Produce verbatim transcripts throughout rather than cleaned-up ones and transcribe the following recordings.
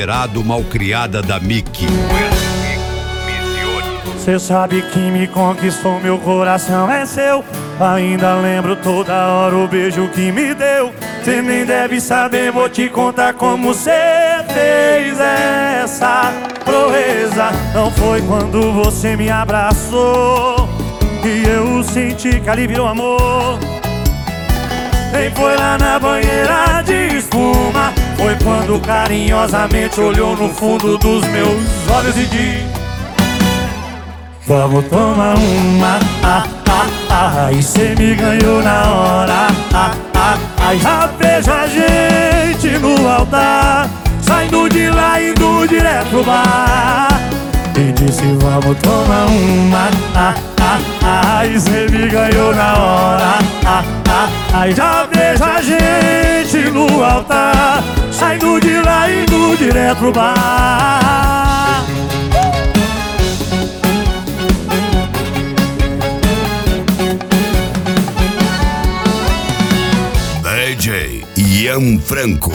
exagerado malcriada da Mickey. Cê sabe que me conquistou, meu coração é seu. Ainda lembro toda hora o beijo que me deu. Cê nem deve saber, vou te contar como cê fez essa proeza. Não foi quando você me abraçou que eu senti que ali virou amor. Nem foi lá na banheira de espuma. Foi quando carinhosamente olhou no fundo dos meus olhos e disse: vamos tomar uma, ah, ah, ah. E cê me ganhou na hora, ah, ah, ah. Já vejo a gente no altar, saindo de lá, indo direto pro bar. E disse vamos tomar uma, ah, ah, ah. E cê me ganhou na hora, ah, ah, ah. Já vejo a gente no altar, saindo de lá, indo direto pro bar. D J Ian Franco.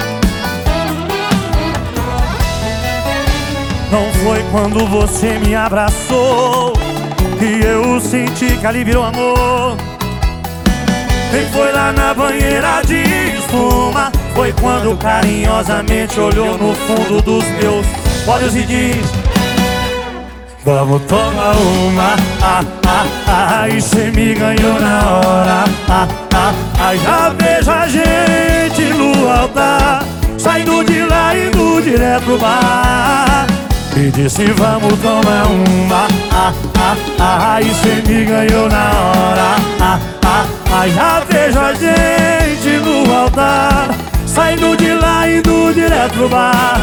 Não foi quando você me abraçou que eu senti que ali virou amor. Nem foi lá na banheira de espuma. Foi quando carinhosamente olhou no fundo dos meus olhos e disse: vamos tomar uma, ah, ah, ah. E cê me ganhou na hora, ah, ah, ah. Já vejo a gente no altar, saindo de lá, indo direto pro bar. E disse vamos tomar uma, ah, ah, ah. E cê me ganhou na hora, ah, ah, ah. Já vejo a gente no altar, saindo de lá, indo direto pro bar.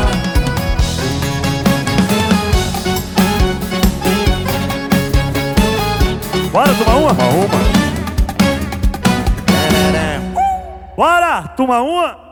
Bora tomar uma? Uma, uma. Bora tomar uma?